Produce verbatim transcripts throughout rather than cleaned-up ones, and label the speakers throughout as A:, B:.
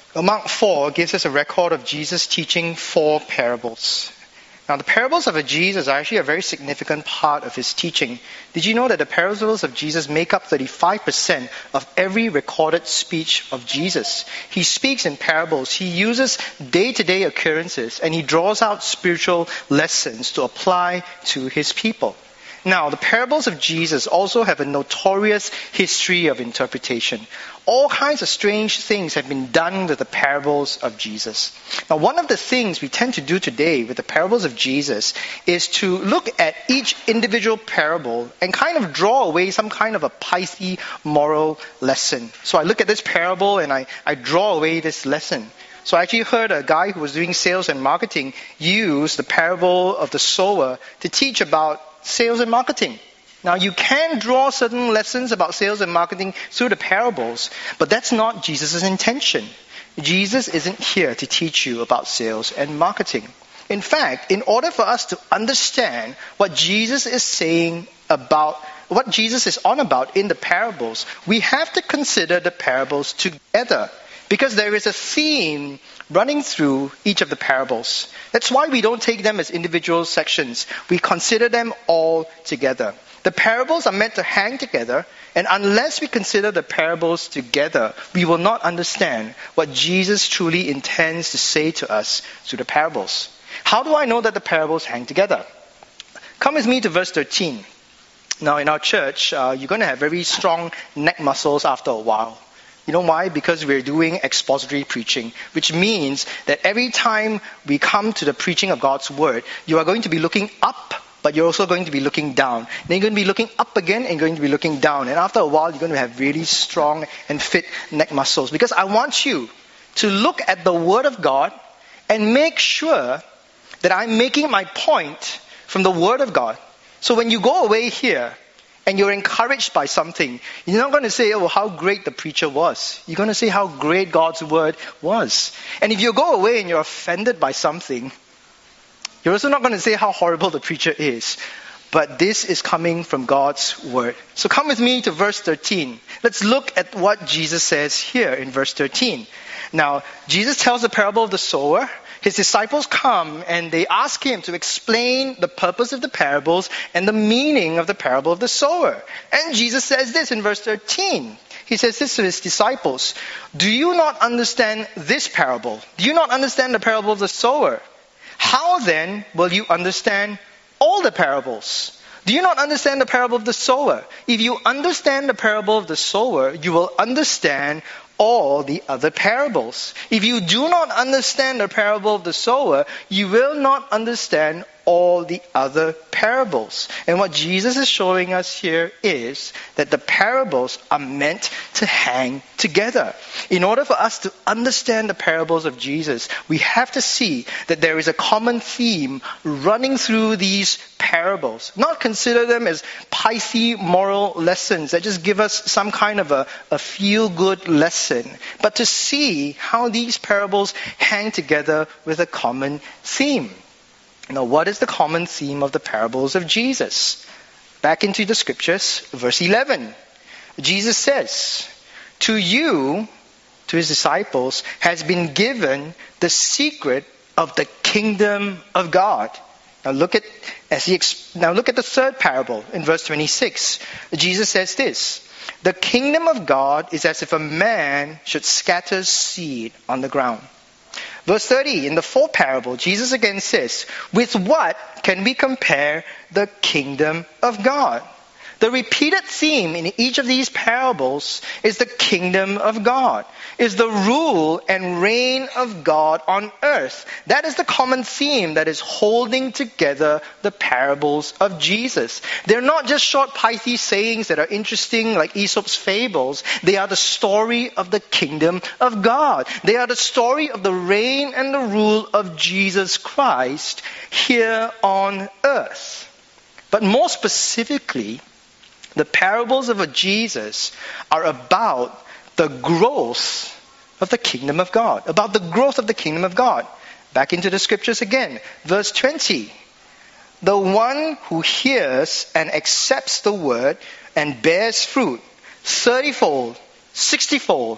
A: Well, Mark four gives us a record of Jesus teaching four parables. Now, the parables of Jesus are actually a very significant part of his teaching. Did you know that the parables of Jesus make up thirty-five percent of every recorded speech of Jesus? He speaks in parables. He uses day-to-day occurrences, and he draws out spiritual lessons to apply to his people. Now, the parables of Jesus also have a notorious history of interpretation. All kinds of strange things have been done with the parables of Jesus. Now, one of the things we tend to do today with the parables of Jesus is to look at each individual parable and kind of draw away some kind of a pithy moral lesson. So I look at this parable and I, I draw away this lesson. So I actually heard a guy who was doing sales and marketing use the parable of the sower to teach about sales and marketing. Now, you can draw certain lessons about sales and marketing through the parables, but that's not Jesus' intention. Jesus isn't here to teach you about sales and marketing. In fact, in order for us to understand what Jesus is saying about, what Jesus is on about in the parables, we have to consider the parables together, because there is a theme running through each of the parables. That's why we don't take them as individual sections. We consider them all together. The parables are meant to hang together, and unless we consider the parables together, we will not understand what Jesus truly intends to say to us through the parables. How do I know that the parables hang together? Come with me to verse thirteen. Now, in our church, uh, you're going to have very strong neck muscles after a while. You know why? Because we're doing expository preaching, which means that every time we come to the preaching of God's Word, you are going to be looking up, but you're also going to be looking down. Then you're going to be looking up again and going to be looking down. And after a while, you're going to have really strong and fit neck muscles. Because I want you to look at the Word of God and make sure that I'm making my point from the Word of God. So when you go away here, and you're encouraged by something, you're not going to say, oh, how great the preacher was. You're going to say how great God's Word was. And if you go away and you're offended by something, you're also not going to say how horrible the preacher is. But this is coming from God's Word. So come with me to verse thirteen. Let's look at what Jesus says here in verse thirteen. Now, Jesus tells the parable of the sower. His disciples come and they ask him to explain the purpose of the parables and the meaning of the parable of the sower. And Jesus says this in verse thirteen. He says this to his disciples. Do you not understand this parable? Do you not understand the parable of the sower? How then will you understand all the parables? Do you not understand the parable of the sower? If you understand the parable of the sower, you will understand all the other parables. If you do not understand the parable of the sower, you will not understand all the other parables. And what Jesus is showing us here is that the parables are meant to hang together. In order for us to understand the parables of Jesus, we have to see that there is a common theme running through these parables. Not consider them as pithy moral lessons that just give us some kind of a, a feel-good lesson, but to see how these parables hang together with a common theme. Now, what is the common theme of the parables of Jesus? Back into the scriptures, verse eleven. Jesus says, to you, to his disciples, has been given the secret of the kingdom of God. Now look at as he now look at the third parable in verse twenty-six. Jesus says this: the kingdom of God is as if a man should scatter seed on the ground. Verse thirty, in the fourth parable, Jesus again says, with what can we compare the kingdom of God? The repeated theme in each of these parables is the kingdom of God, is the rule and reign of God on earth. That is the common theme that is holding together the parables of Jesus. They're not just short pithy sayings that are interesting like Aesop's fables. They are the story of the kingdom of God. They are the story of the reign and the rule of Jesus Christ here on earth. But more specifically, the parables of Jesus are about the growth of the kingdom of God. About the growth of the kingdom of God. Back into the scriptures again. Verse twenty. The one who hears and accepts the word and bears fruit, thirty-fold, sixty-fold,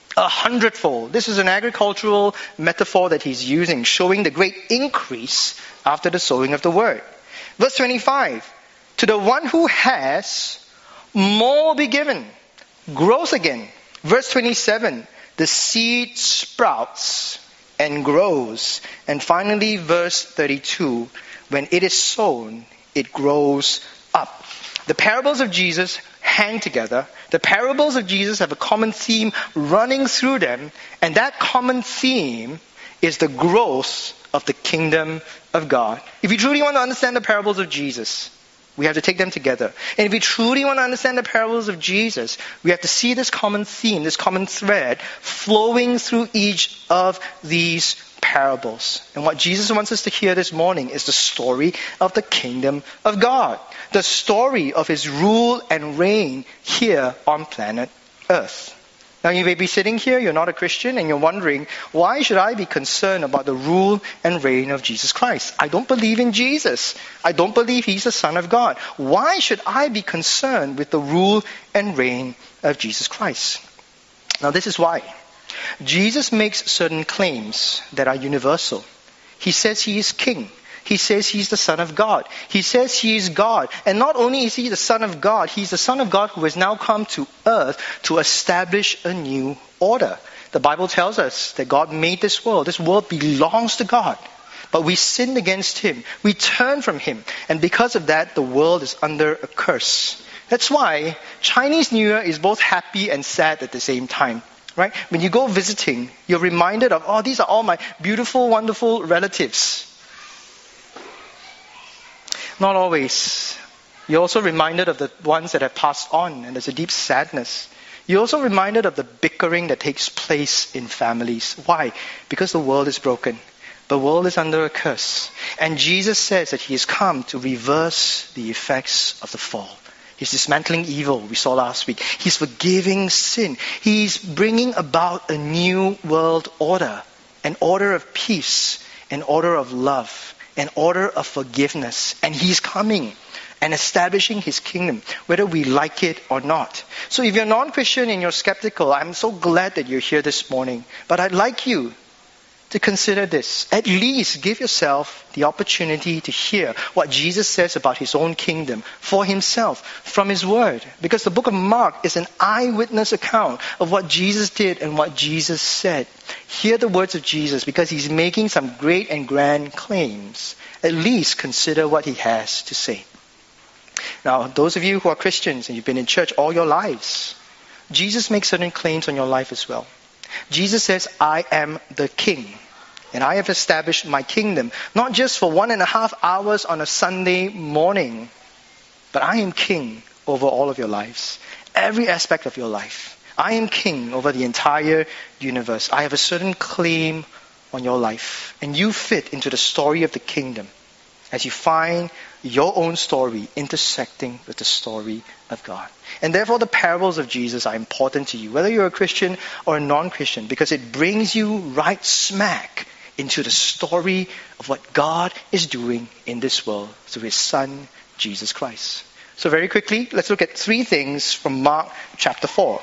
A: A hundredfold. This is an agricultural metaphor that he's using, showing the great increase after the sowing of the word. Verse twenty-five, to the one who has, more will be given. Growth again. Verse twenty-seven, the seed sprouts and grows. And finally, verse thirty-two, when it is sown, it grows up. The parables of Jesus hang together. The parables of Jesus have a common theme running through them, and that common theme is the growth of the kingdom of God. If you truly want to understand the parables of Jesus, we have to take them together. And if we truly want to understand the parables of Jesus, we have to see this common theme, this common thread flowing through each of these parables. And what Jesus wants us to hear this morning is the story of the kingdom of God. The story of His rule and reign here on planet Earth. Now you may be sitting here, you're not a Christian, and you're wondering, why should I be concerned about the rule and reign of Jesus Christ? I don't believe in Jesus. I don't believe He's the Son of God. Why should I be concerned with the rule and reign of Jesus Christ? Now this is why. Jesus makes certain claims that are universal. He says He is King. He says He's the Son of God. He says He is God. And not only is He the Son of God, He's the Son of God who has now come to earth to establish a new order. The Bible tells us that God made this world. This world belongs to God. But we sinned against Him. We turned from Him. And because of that, the world is under a curse. That's why Chinese New Year is both happy and sad at the same time. Right? When you go visiting, you're reminded of, oh, these are all my beautiful, wonderful relatives. Not always. You're also reminded of the ones that have passed on, and there's a deep sadness. You're also reminded of the bickering that takes place in families. Why? Because the world is broken. The world is under a curse. And Jesus says that He has come to reverse the effects of the fall. He's dismantling evil, we saw last week. He's forgiving sin. He's bringing about a new world order. An order of peace, an order of love, an order of forgiveness. And He's coming and establishing His kingdom, whether we like it or not. So if you're non-Christian and you're skeptical, I'm so glad that you're here this morning. But I'd like you to consider this. At least give yourself the opportunity to hear what Jesus says about His own kingdom for Himself from His Word. Because the book of Mark is an eyewitness account of what Jesus did and what Jesus said. Hear the words of Jesus because He's making some great and grand claims. At least consider what He has to say. Now, those of you who are Christians and you've been in church all your lives, Jesus makes certain claims on your life as well. Jesus says, I am the King, and I have established my kingdom, not just for one and a half hours on a Sunday morning, but I am King over all of your lives, every aspect of your life. I am King over the entire universe. I have a certain claim on your life, and you fit into the story of the kingdom as you find your own story intersecting with the story of God. And therefore the parables of Jesus are important to you, whether you're a Christian or a non-Christian, because it brings you right smack into the story of what God is doing in this world through His Son, Jesus Christ. So very quickly, let's look at three things from Mark chapter four.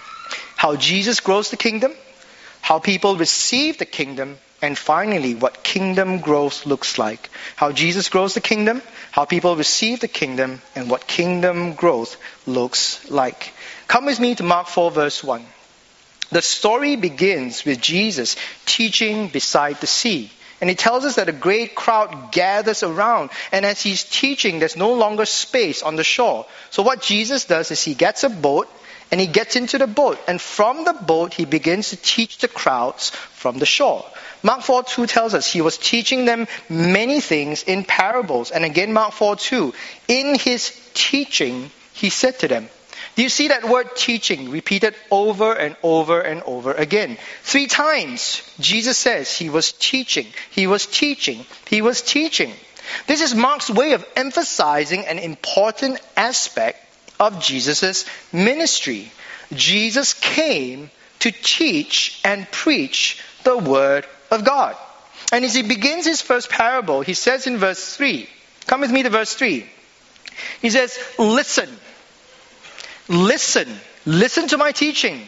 A: How Jesus grows the kingdom, how people receive the kingdom, and finally, what kingdom growth looks like. How Jesus grows the kingdom, how people receive the kingdom, and what kingdom growth looks like. Come with me to Mark four verse one. The story begins with Jesus teaching beside the sea. And it tells us that a great crowd gathers around. And as He's teaching, there's no longer space on the shore. So what Jesus does is He gets a boat, and He gets into the boat. And from the boat, He begins to teach the crowds from the shore. Mark four two tells us He was teaching them many things in parables. And again, Mark four two, in His teaching, He said to them. Do you see that word teaching repeated over and over and over again? Three times, Jesus says He was teaching, He was teaching, He was teaching. This is Mark's way of emphasizing an important aspect of Jesus' ministry. Jesus came to teach and preach the Word of God. And as He begins His first parable, He says in verse three, come with me to verse three. He says, listen, listen, listen to my teaching.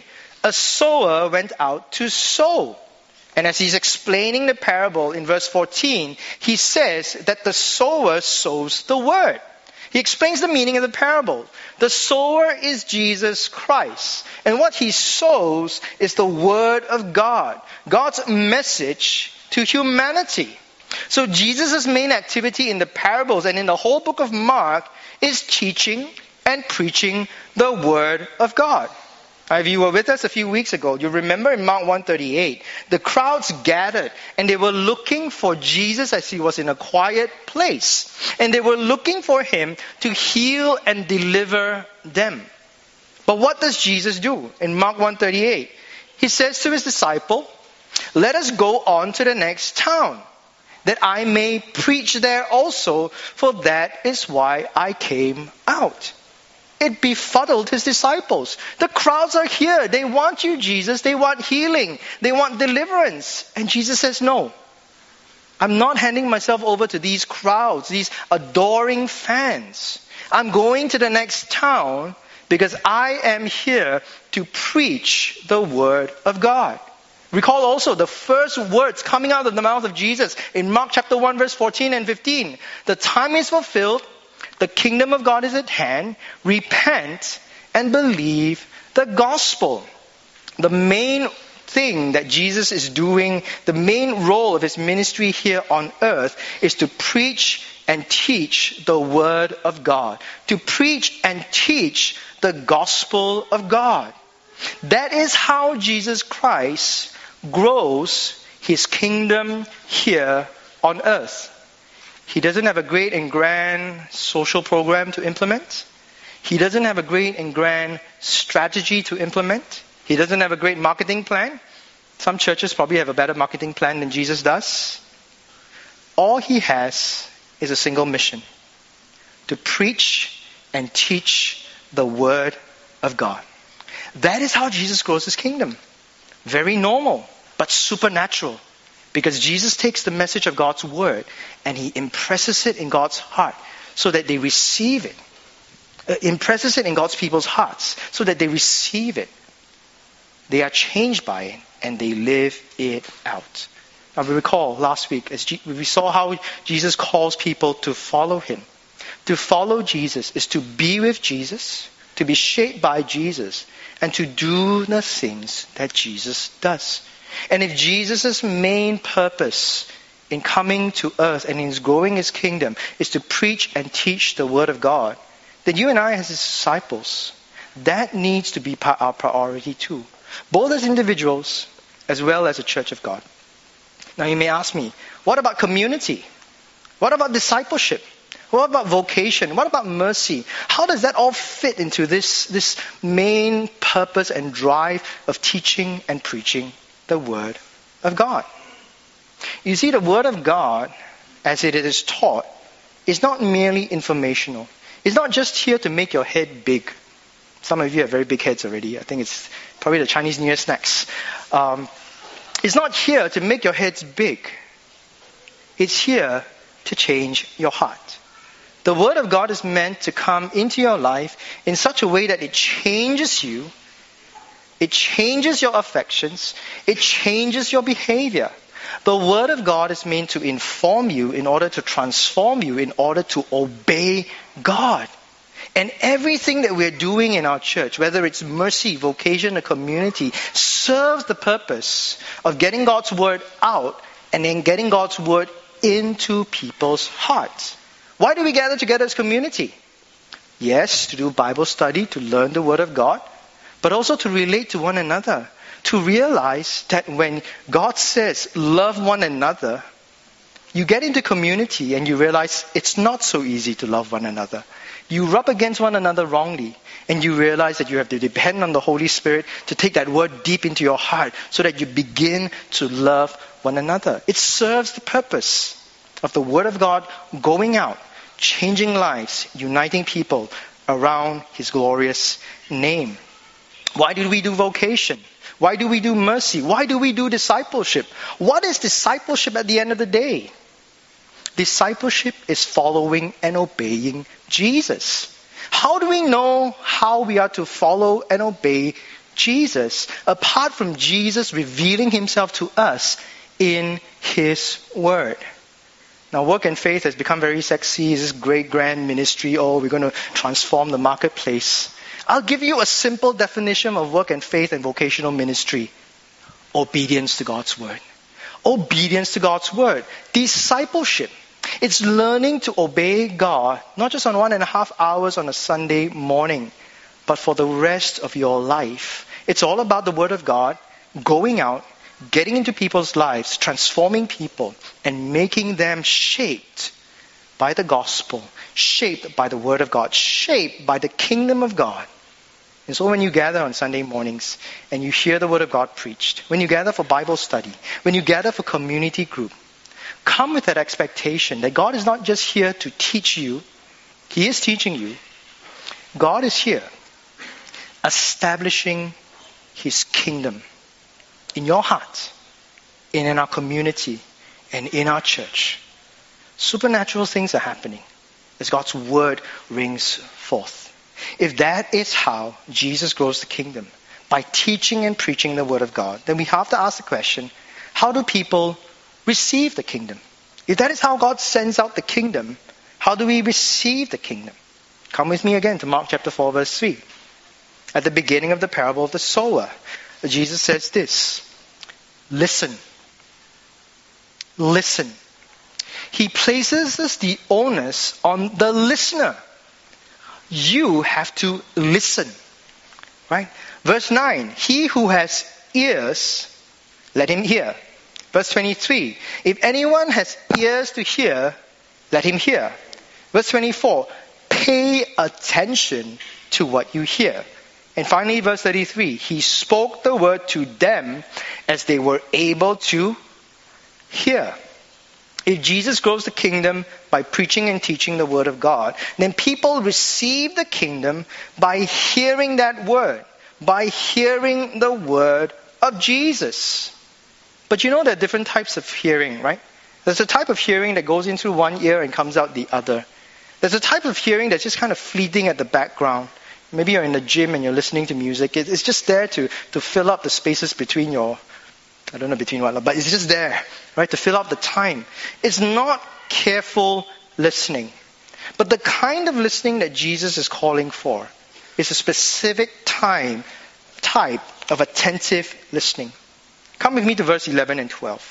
A: A sower went out to sow. And as he's explaining the parable in verse fourteen, he says that the sower sows the word. He explains the meaning of the parable. The sower is Jesus Christ. And what he sows is the word of God. God's message to humanity. So Jesus' main activity in the parables and in the whole book of Mark is teaching and preaching the word of God. If you were with us a few weeks ago, you remember in Mark one thirty-eight, the crowds gathered and they were looking for Jesus as he was in a quiet place. And they were looking for him to heal and deliver them. But what does Jesus do in Mark one thirty-eight? He says to his disciple, "Let us go on to the next town, that I may preach there also, for that is why I came out." It befuddled his disciples. The crowds are here. They want you, Jesus. They want healing. They want deliverance. And Jesus says, no. I'm not handing myself over to these crowds, these adoring fans. I'm going to the next town because I am here to preach the word of God. Recall also the first words coming out of the mouth of Jesus in Mark chapter one verse fourteen and fifteen. The time is fulfilled. The kingdom of God is at hand. Repent and believe the gospel. The main thing that Jesus is doing, the main role of his ministry here on earth is to preach and teach the word of God. To preach and teach the gospel of God. That is how Jesus Christ grows his kingdom here on earth. He doesn't have a great and grand social program to implement. He doesn't have a great and grand strategy to implement. He doesn't have a great marketing plan. Some churches probably have a better marketing plan than Jesus does. All he has is a single mission: to preach and teach the word of God. That is how Jesus grows his kingdom. Very normal, but supernatural. Because Jesus takes the message of God's word and he impresses it in God's heart so that they receive it. Uh, impresses it in God's people's hearts so that they receive it. They are changed by it and they live it out. Now we recall last week as G- we saw how Jesus calls people to follow him. To follow Jesus is to be with Jesus, to be shaped by Jesus, and to do the things that Jesus does. And if Jesus' main purpose in coming to earth and in growing his kingdom is to preach and teach the word of God, then you and I as his disciples, that needs to be our priority too. Both as individuals as well as a church of God. Now you may ask me, what about community? What about discipleship? What about vocation? What about mercy? How does that all fit into this, this main purpose and drive of teaching and preaching the word of God? You see, the word of God, as it is taught, is not merely informational. It's not just here to make your head big. Some of you have very big heads already. I think it's probably the Chinese New Year snacks. Um, it's not here to make your heads big. It's here to change your heart. The word of God is meant to come into your life in such a way that it changes you. It changes your affections. It changes your behavior. The word of God is meant to inform you in order to transform you, in order to obey God. And everything that we're doing in our church, whether it's mercy, vocation, or community, serves the purpose of getting God's word out and then getting God's word into people's hearts. Why do we gather together as community? Yes, to do Bible study, to learn the word of God, but also to relate to one another. To realize that when God says, love one another, you get into community and you realize it's not so easy to love one another. You rub against one another wrongly and you realize that you have to depend on the Holy Spirit to take that word deep into your heart so that you begin to love one another. It serves the purpose of the word of God going out, changing lives, uniting people around his glorious name. Why do we do vocation? Why do we do mercy? Why do we do discipleship? What is discipleship at the end of the day? Discipleship is following and obeying Jesus. How do we know how we are to follow and obey Jesus, apart from Jesus revealing himself to us in his word. Now, work and faith has become very sexy. It's this great grand ministry. Oh, we're going to transform the marketplace. I'll give you a simple definition of work and faith and vocational ministry. Obedience to God's word. Obedience to God's word. Discipleship. It's learning to obey God, not just on one and a half hours on a Sunday morning, but for the rest of your life. It's all about the word of God, going out, getting into people's lives, transforming people, and making them shaped by the gospel, shaped by the word of God, shaped by the kingdom of God. And so when you gather on Sunday mornings and you hear the word of God preached, when you gather for Bible study, when you gather for community group, come with that expectation that God is not just here to teach you. He is teaching you. God is here establishing his kingdom in your heart, and in our community, and in our church. Supernatural things are happening as God's word rings forth. If that is how Jesus grows the kingdom, by teaching and preaching the word of God, then we have to ask the question, how do people receive the kingdom? If that is how God sends out the kingdom, how do we receive the kingdom? Come with me again to Mark chapter four, verse three. At the beginning of the parable of the sower, Jesus says this, listen. Listen. He places this, the onus on the listener. You have to listen. Right? Verse nine, he who has ears, let him hear. Verse twenty-three, if anyone has ears to hear, let him hear. Verse twenty-four, pay attention to what you hear. And finally, verse thirty-three, he spoke the word to them as they were able to hear. If Jesus grows the kingdom by preaching and teaching the word of God, then people receive the kingdom by hearing that word, by hearing the word of Jesus. But you know there are different types of hearing, right? There's a type of hearing that goes in through one ear and comes out the other. There's a type of hearing that's just kind of fleeting at the background. Maybe you're in the gym and you're listening to music. It's just there to, to fill up the spaces between your, I don't know between what, but it's just there, right? To fill up the time. It's not careful listening. But the kind of listening that Jesus is calling for is a specific time, type of attentive listening. Come with me to verse eleven and twelve.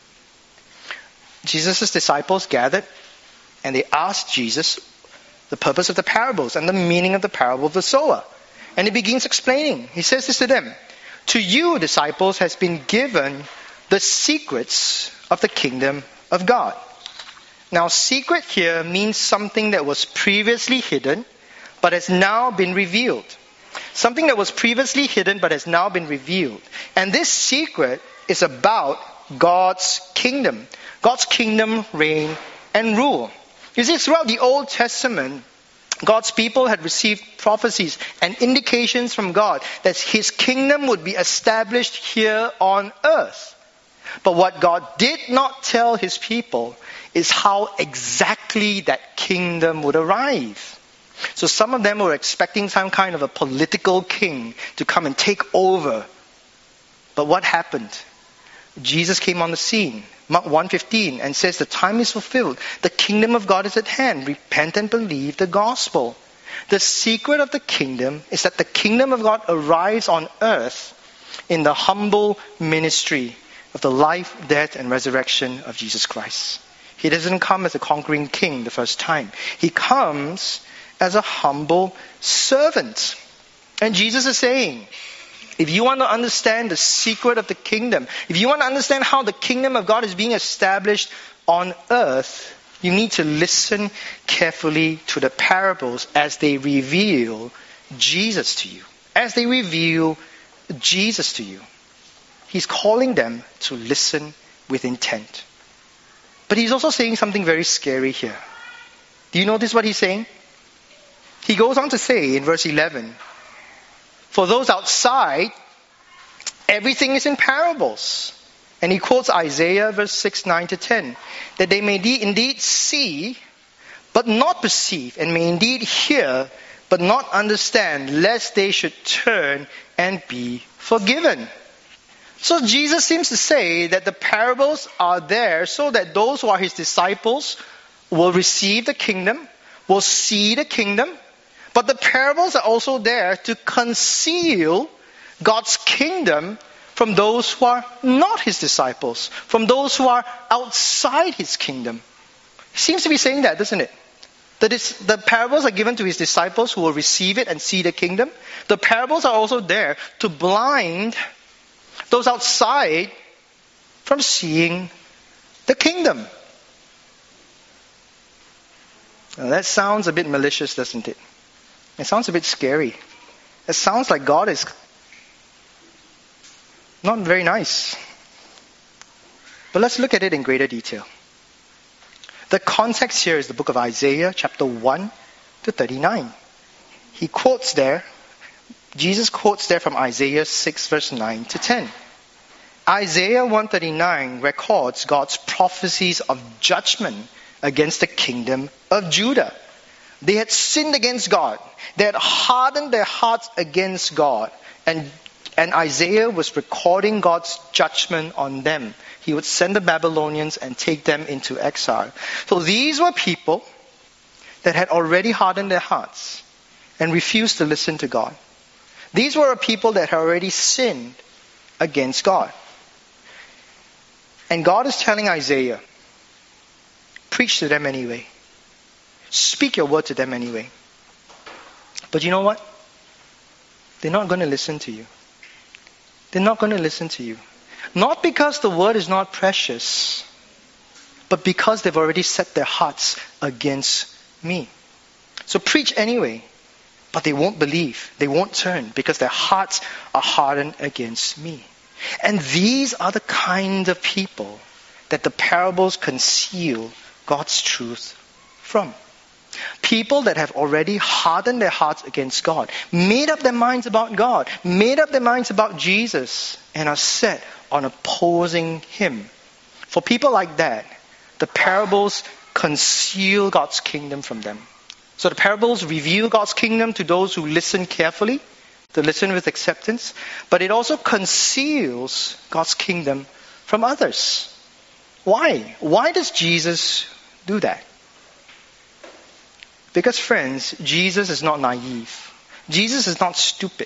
A: Jesus' disciples gathered and they asked Jesus the purpose of the parables and the meaning of the parable of the sower. And he begins explaining. He says this to them. To you, disciples, has been given the secrets of the kingdom of God. Now, secret here means something that was previously hidden, but has now been revealed. Something that was previously hidden, but has now been revealed. And this secret is about God's kingdom. God's kingdom, reign, and rule. You see, throughout the Old Testament, God's people had received prophecies and indications from God that his kingdom would be established here on earth. But what God did not tell his people is how exactly that kingdom would arrive. So some of them were expecting some kind of a political king to come and take over. But what happened? Jesus came on the scene. Mark one fifteen, and says the time is fulfilled. The kingdom of God is at hand. Repent and believe the gospel. The secret of the kingdom is that the kingdom of God arrives on earth in the humble ministry of the life, death, and resurrection of Jesus Christ. He doesn't come as a conquering king the first time. He comes as a humble servant. And Jesus is saying, if you want to understand the secret of the kingdom, if you want to understand how the kingdom of God is being established on earth, you need to listen carefully to the parables as they reveal Jesus to you. As they reveal Jesus to you. He's calling them to listen with intent. But he's also saying something very scary here. Do you notice what he's saying? He goes on to say in verse eleven, for those outside, everything is in parables. And he quotes Isaiah verse six, nine to ten. That they may indeed see, but not perceive. And may indeed hear, but not understand, lest they should turn and be forgiven. So Jesus seems to say that the parables are there so that those who are his disciples will receive the kingdom, will see the kingdom, but the parables are also there to conceal God's kingdom from those who are not his disciples, from those who are outside his kingdom. He seems to be saying that, doesn't it? That the parables are given to his disciples who will receive it and see the kingdom. The parables are also there to blind those outside from seeing the kingdom. Now that sounds a bit malicious, doesn't it? It sounds a bit scary. It sounds like God is not very nice. But let's look at it in greater detail. The context here is the book of Isaiah, chapter one to thirty-nine. He quotes there, Jesus quotes there from Isaiah six, verse nine to ten. Isaiah one thirty-nine records God's prophecies of judgment against the kingdom of Judah. They had sinned against God. They had hardened their hearts against God. And, and Isaiah was recording God's judgment on them. He would send the Babylonians and take them into exile. So these were people that had already hardened their hearts and refused to listen to God. These were a people that had already sinned against God. And God is telling Isaiah, preach to them anyway. Speak your word to them anyway. But you know what? They're not going to listen to you. They're not going to listen to you. Not because the word is not precious, but because they've already set their hearts against me. So preach anyway, but they won't believe. They won't turn because their hearts are hardened against me. And these are the kind of people that the parables conceal God's truth from. People that have already hardened their hearts against God, made up their minds about God, made up their minds about Jesus, and are set on opposing him. For people like that, the parables conceal God's kingdom from them. So the parables reveal God's kingdom to those who listen carefully, to listen with acceptance, but it also conceals God's kingdom from others. Why? Why does Jesus do that? Because friends, Jesus is not naive. Jesus is not stupid.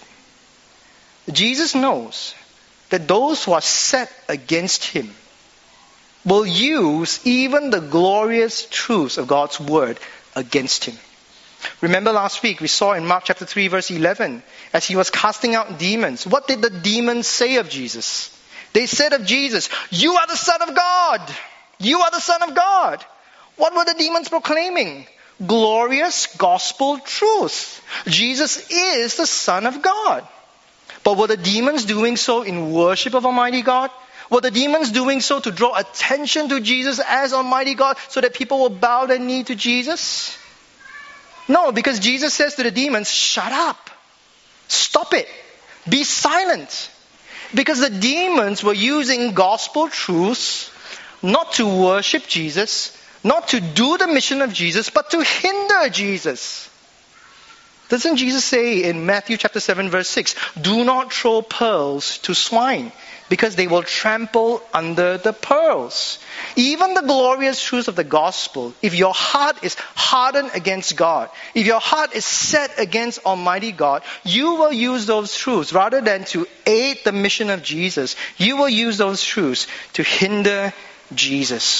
A: Jesus knows that those who are set against him will use even the glorious truths of God's word against him. Remember last week we saw in Mark chapter three verse eleven, as he was casting out demons, what did the demons say of Jesus? They said of Jesus, "You are the Son of God. You are the Son of God." What were the demons proclaiming? Glorious gospel truth. Jesus is the Son of God. But were the demons doing so in worship of Almighty God? Were the demons doing so to draw attention to Jesus as Almighty God so that people will bow their knee to Jesus? No, because Jesus says to the demons, shut up. Stop it. Be silent. Because the demons were using gospel truths not to worship Jesus, not to do the mission of Jesus, but to hinder Jesus. Doesn't Jesus say in Matthew chapter seven verse six, do not throw pearls to swine, because they will trample under the pearls. Even the glorious truth of the gospel, if your heart is hardened against God, if your heart is set against Almighty God, you will use those truths rather than to aid the mission of Jesus. You will use those truths to hinder Jesus.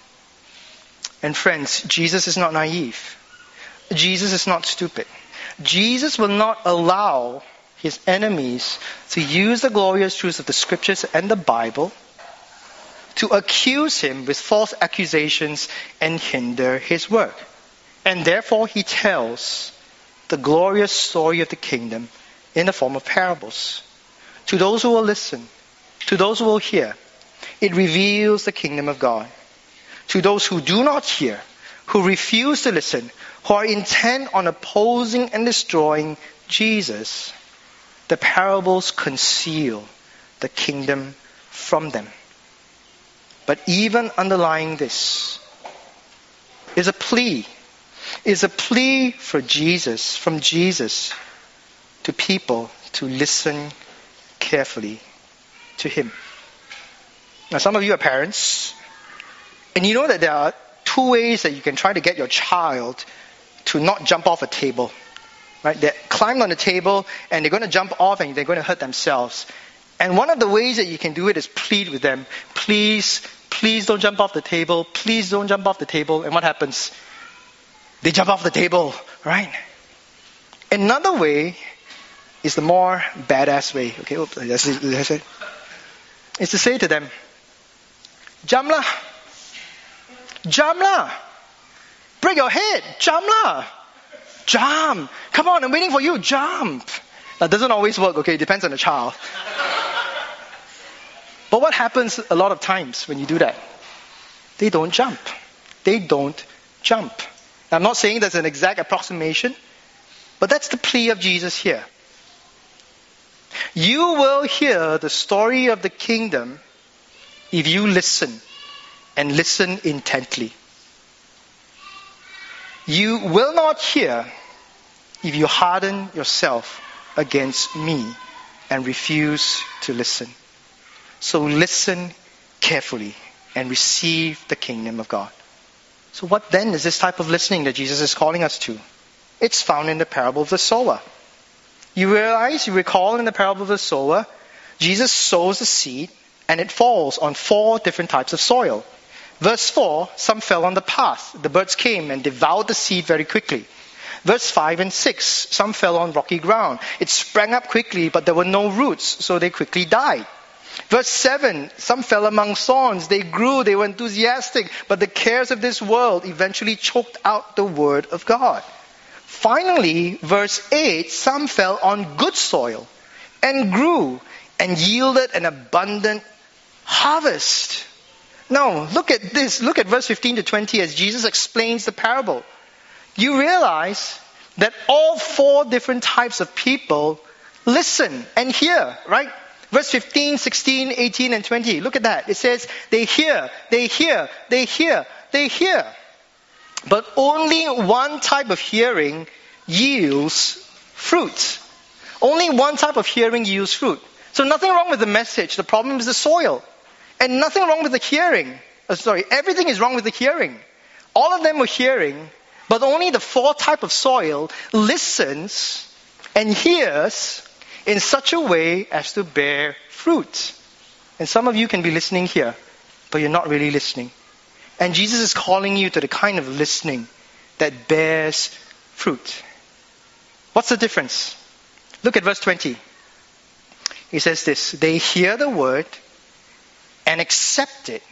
A: And friends, Jesus is not naive. Jesus is not stupid. Jesus will not allow his enemies to use the glorious truths of the scriptures and the Bible to accuse him with false accusations and hinder his work. And therefore he tells the glorious story of the kingdom in the form of parables. To those who will listen, to those who will hear, it reveals the kingdom of God. To those who do not hear, who refuse to listen, who are intent on opposing and destroying Jesus, the parables conceal the kingdom from them. But even underlying this is a plea, is a plea for Jesus, from Jesus to people to listen carefully to him. Now, some of you are parents, and you know that there are two ways that you can try to get your child to not jump off a table. Right? They climb on the table and they're going to jump off and they're going to hurt themselves. And one of the ways that you can do it is plead with them. Please, please don't jump off the table. Please don't jump off the table. And what happens? They jump off the table, right? Another way is the more badass way. Okay, oops, that's it, that's it. Is to say to them, jump lah. Jump lah. Break your head. Jump lah. Jump. Come on, I'm waiting for you. Jump. That doesn't always work, okay? It depends on the child. But what happens a lot of times when you do that? They don't jump. They don't jump. Now, I'm not saying that's an exact approximation, but that's the plea of Jesus here. You will hear the story of the kingdom if you listen and listen intently. You will not hear if you harden yourself against me and refuse to listen. So listen carefully and receive the kingdom of God. So what then is this type of listening that Jesus is calling us to? It's found in the parable of the sower. You realize, you recall in the parable of the sower, Jesus sows the seed and it falls on four different types of soil. Verse four, some fell on the path. The birds came and devoured the seed very quickly. Verse five and six, some fell on rocky ground. It sprang up quickly, but there were no roots, so they quickly died. Verse seven, some fell among thorns. They grew, they were enthusiastic, but the cares of this world eventually choked out the word of God. Finally, verse eight, some fell on good soil and grew and yielded an abundant harvest. Now, look at this. Look at verse fifteen to twenty as Jesus explains the parable. You realize that all four different types of people listen and hear, right? Verse fifteen, sixteen, eighteen, and twenty. Look at that. It says, they hear, they hear, they hear, they hear. But only one type of hearing yields fruit. Only one type of hearing yields fruit. So nothing wrong with the message. The problem is the soil. And nothing wrong with the hearing. Oh, sorry, everything is wrong with the hearing. All of them were hearing, but only the fourth type of soil listens and hears in such a way as to bear fruit. And some of you can be listening here, but you're not really listening. And Jesus is calling you to the kind of listening that bears fruit. What's the difference? Look at verse twenty. He says this, they hear the word and accept it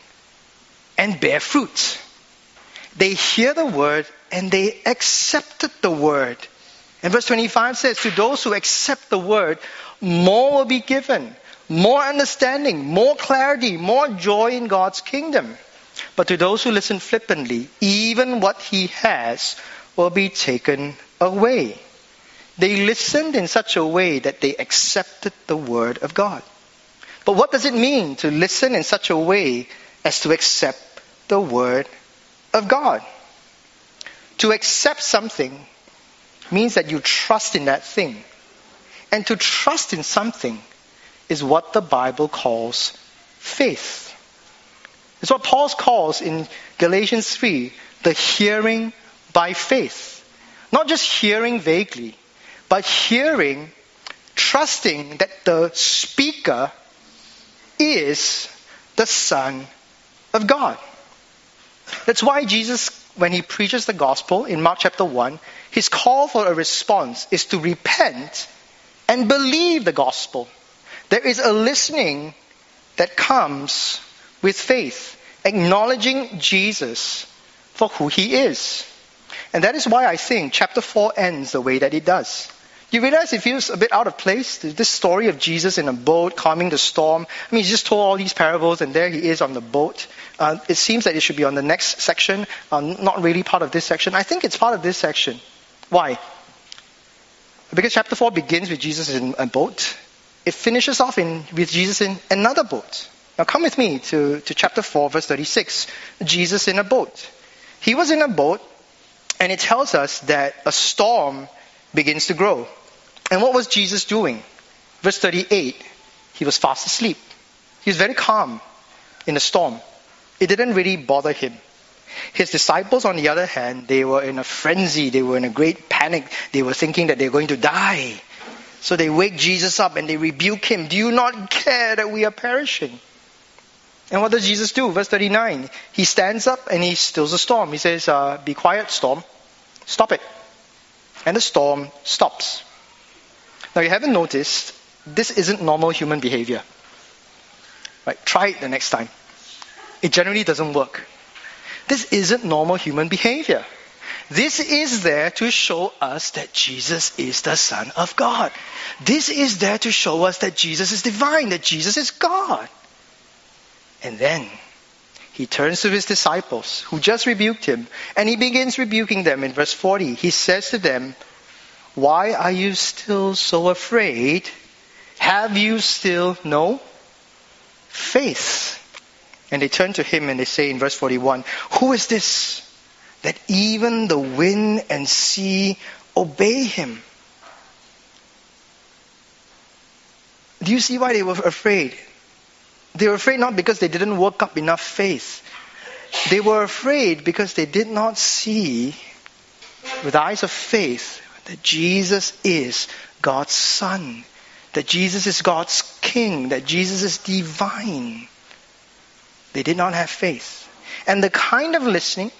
A: and bear fruit. They hear the word and they accepted the word. And verse twenty-five says, to those who accept the word, more will be given. More understanding, more clarity, more joy in God's kingdom. But to those who listen flippantly, even what he has will be taken away. They listened in such a way that they accepted the word of God. But what does it mean to listen in such a way as to accept the word of God? To accept something means that you trust in that thing. And to trust in something is what the Bible calls faith. It's what Paul calls in Galatians three, the hearing by faith. Not just hearing vaguely, but hearing, trusting that the speaker is the Son of God. That's why Jesus, when he preaches the gospel in Mark chapter one, his call for a response is to repent and believe the gospel. There is a listening that comes with faith, acknowledging Jesus for who he is. And that is why I think chapter four ends the way that it does. You realize it feels a bit out of place? This story of Jesus in a boat calming the storm. I mean, he's just told all these parables and there he is on the boat. Uh, it seems that it should be on the next section, um, not really part of this section. I think it's part of this section. Why? Because chapter four begins with Jesus in a boat. It finishes off in, with Jesus in another boat. Now come with me to, to chapter four, verse thirty-six. Jesus in a boat. He was in a boat And it tells us that a storm begins to grow. And what was Jesus doing? Verse thirty-eight, he was fast asleep. He was very calm in the storm. It didn't really bother him. His disciples, on the other hand, they were in a frenzy. They were in a great panic. They were thinking that they're going to die. So they wake Jesus up and they rebuke him. Do you not care that we are perishing? And what does Jesus do? Verse thirty-nine, he stands up and he stills the storm. He says, uh, be quiet, storm. Stop it. And the storm stops. Now you haven't noticed, this isn't normal human behavior. Right? Try it the next time. It generally doesn't work. This isn't normal human behavior. This is there to show us that Jesus is the Son of God. This is there to show us that Jesus is divine, that Jesus is God. And then he turns to his disciples who just rebuked him, and he begins rebuking them in verse forty. He says to them, why are you still so afraid? Have you still no faith? And they turn to him and they say in verse forty-one, who is this that even the wind and sea obey him? Do you see why they were afraid? They were afraid not because they didn't work up enough faith. They were afraid because they did not see with eyes of faith that Jesus is God's Son, that Jesus is God's King, that Jesus is divine. They did not have faith. And the kind of listening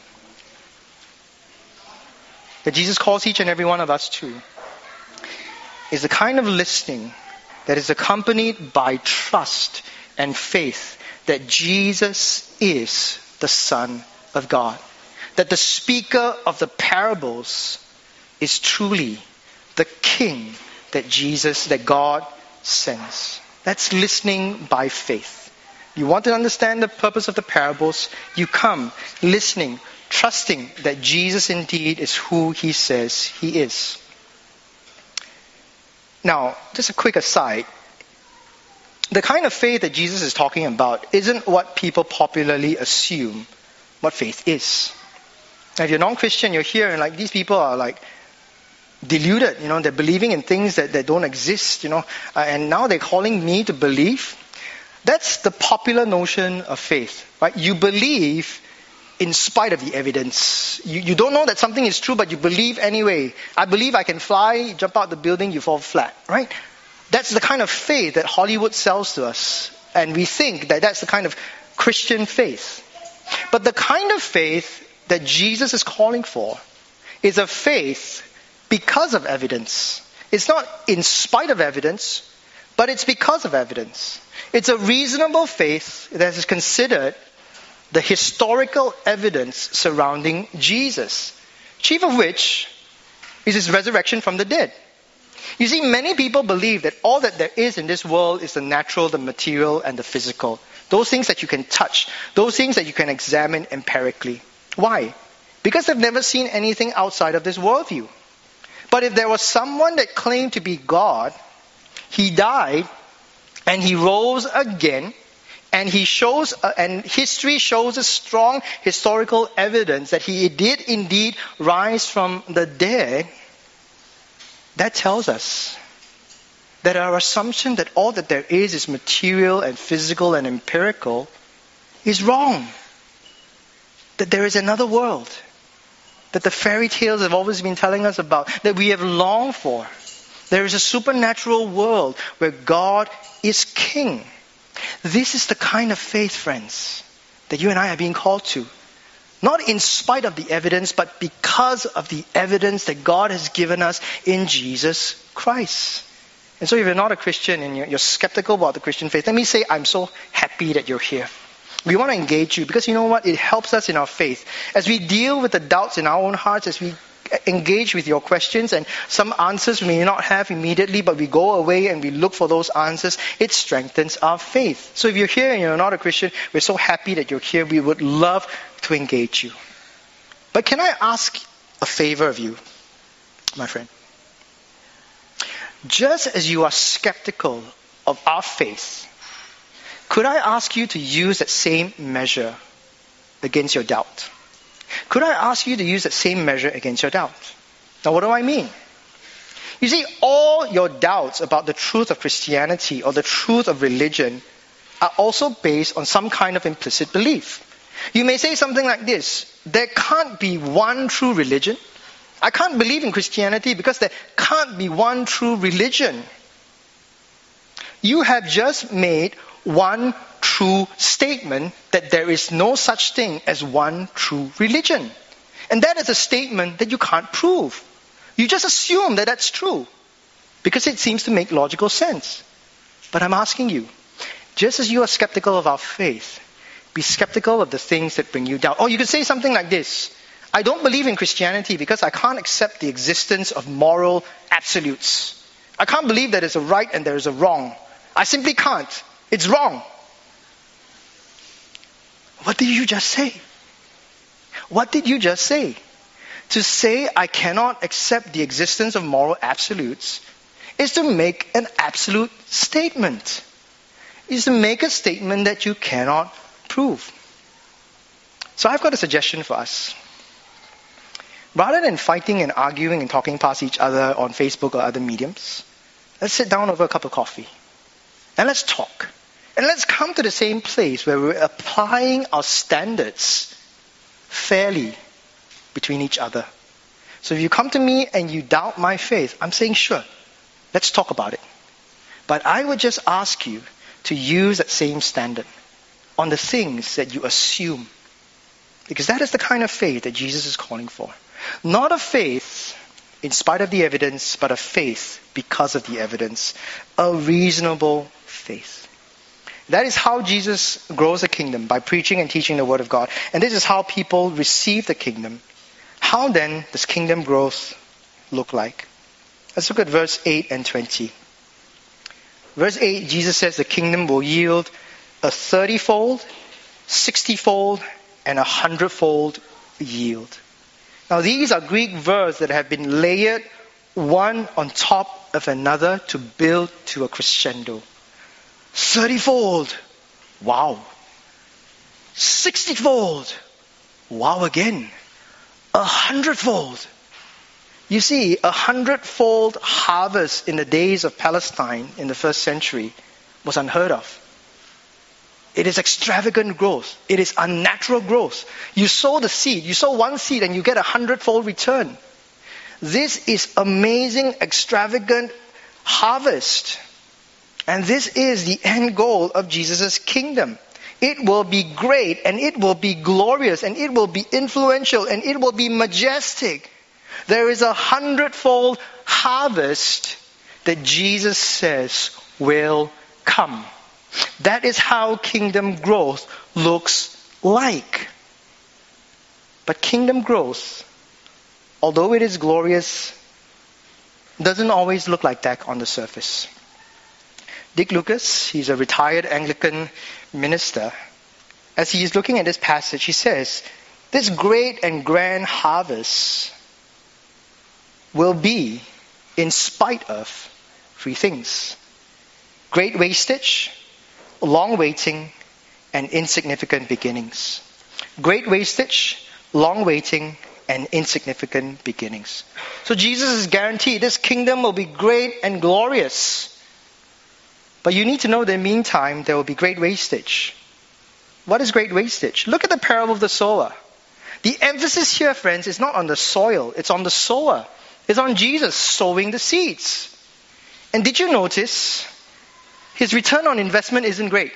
A: that Jesus calls each and every one of us to is the kind of listening that is accompanied by trust and faith that Jesus is the Son of God. That the speaker of the parables is truly the King that Jesus, that God sends. That's listening by faith. You want to understand the purpose of the parables, you come listening, trusting that Jesus indeed is who he says he is. Now, just a quick aside. The kind of faith that Jesus is talking about isn't what people popularly assume what faith is. Now, if you're non-Christian, you're here and like these people are like deluded, you know, they're believing in things that, that don't exist, you know, uh, and now they're calling me to believe. That's the popular notion of faith, right? You believe in spite of the evidence. You, you don't know that something is true, but you believe anyway. I believe I can fly, jump out the building, you fall flat, right? That's the kind of faith that Hollywood sells to us. And we think that that's the kind of Christian faith. But the kind of faith that Jesus is calling for is a faith because of evidence. It's not in spite of evidence, but it's because of evidence. It's a reasonable faith that is considered the historical evidence surrounding Jesus, chief of which is his resurrection from the dead. You see, many people believe that all that there is in this world is the natural, the material, and the physical. Those things that you can touch. Those things that you can examine empirically. Why? Because they've never seen anything outside of this worldview. But if there was someone that claimed to be God, he died, and he rose again, and he shows, uh, and history shows a strong historical evidence that he did indeed rise from the dead, that tells us that our assumption that all that there is is material and physical and empirical is wrong. That there is another world that the fairy tales have always been telling us about, that we have longed for. There is a supernatural world where God is King. This is the kind of faith, friends, that you and I are being called to. Not in spite of the evidence, but because of the evidence that God has given us in Jesus Christ. And so if you're not a Christian and you're, you're skeptical about the Christian faith, let me say I'm so happy that you're here. We want to engage you because you know what? It helps us in our faith. As we deal with the doubts in our own hearts, as we engage with your questions and some answers we may not have immediately, but we go away and we look for those answers, it strengthens our faith. So if you're here and you're not a Christian, we're so happy that you're here. We would love to engage you. But can I ask a favor of you, my friend? Just as you are skeptical of our faith, could I ask you to use that same measure against your doubt? Could I ask you to use that same measure against your doubt? Now, what do I mean? You see, all your doubts about the truth of Christianity or the truth of religion are also based on some kind of implicit belief. You may say something like this: there can't be one true religion. I can't believe in Christianity because there can't be one true religion. You have just made one true statement that there is no such thing as one true religion. And that is a statement that you can't prove. You just assume that that's true because it seems to make logical sense. But I'm asking you, just as you are skeptical of our faith, be skeptical of the things that bring you down. Or you could say something like this: I don't believe in Christianity because I can't accept the existence of moral absolutes. I can't believe that there's a right and there is a wrong. I simply can't. It's wrong. What did you just say? What did you just say? To say I cannot accept the existence of moral absolutes is to make an absolute statement. Is to make a statement that you cannot prove. So I've got a suggestion for us. Rather than fighting and arguing and talking past each other on Facebook or other mediums, let's sit down over a cup of coffee and let's talk. And let's come to the same place where we're applying our standards fairly between each other. So if you come to me and you doubt my faith, I'm saying, sure, let's talk about it. But I would just ask you to use that same standard on the things that you assume. Because that is the kind of faith that Jesus is calling for. Not a faith in spite of the evidence, but a faith because of the evidence. A reasonable faith. That is how Jesus grows the kingdom, by preaching and teaching the Word of God. And this is how people receive the kingdom. How then does kingdom growth look like? Let's look at verse eight and twenty. Verse eight, Jesus says the kingdom will yield a thirty-fold, sixty-fold, and a hundredfold yield. Now these are Greek verbs that have been layered one on top of another to build to a crescendo. thirty-fold, wow. sixty-fold, wow again. A hundredfold. You see, a hundredfold harvest in the days of Palestine in the first century was unheard of. It is extravagant growth. It is unnatural growth. You sow the seed. You sow one seed and you get a hundredfold return. This is amazing, extravagant harvest. And this is the end goal of Jesus' kingdom. It will be great and it will be glorious and it will be influential and it will be majestic. There is a hundredfold harvest that Jesus says will come. That is how kingdom growth looks like. But kingdom growth, although it is glorious, doesn't always look like that on the surface. Dick Lucas, he's a retired Anglican minister. As he is looking at this passage, he says, this great and grand harvest will be in spite of three things: great wastage, long waiting, and insignificant beginnings. Great wastage, long waiting, and insignificant beginnings. So Jesus is guaranteed this kingdom will be great and glorious. But you need to know that in the meantime, there will be great wastage. What is great wastage? Look at the parable of the sower. The emphasis here, friends, is not on the soil. It's on the sower. It's on Jesus sowing the seeds. And did you notice his return on investment isn't great?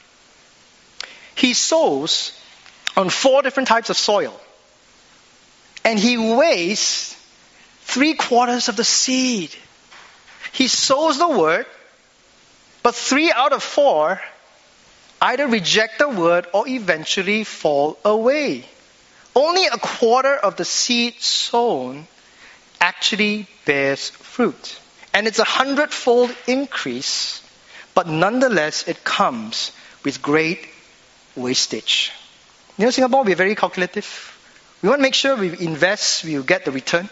A: He sows on four different types of soil. And he weighs three quarters of the seed. He sows the word, but three out of four either reject the word or eventually fall away. Only a quarter of the seed sown actually bears fruit. And it's a hundredfold increase, but nonetheless it comes with great wastage. You know, Singapore, we're very calculative. We want to make sure we invest, we will get the return.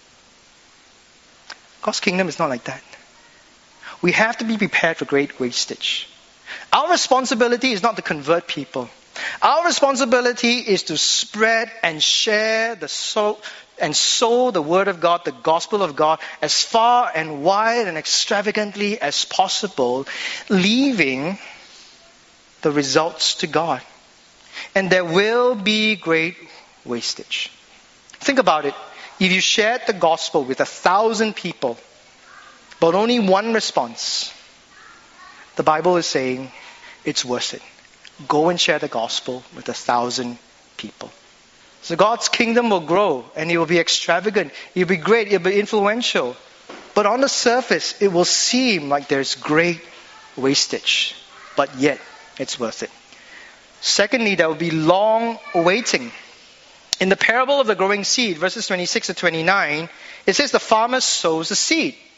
A: God's kingdom is not like that. We have to be prepared for great wastage. Our responsibility is not to convert people. Our responsibility is to spread and share the soul and sow the word of God, the gospel of God, as far and wide and extravagantly as possible, leaving the results to God. And there will be great wastage. Think about it. If you shared the gospel with a thousand people, but only one response, the Bible is saying it's worth it. Go and share the gospel with a thousand people. So God's kingdom will grow and it will be extravagant. It will be great. It will be influential. But on the surface, it will seem like there's great wastage. But yet, it's worth it. Secondly, there will be long waiting. In the parable of the growing seed, verses twenty-six to twenty-nine, it says the farmer sows the seed.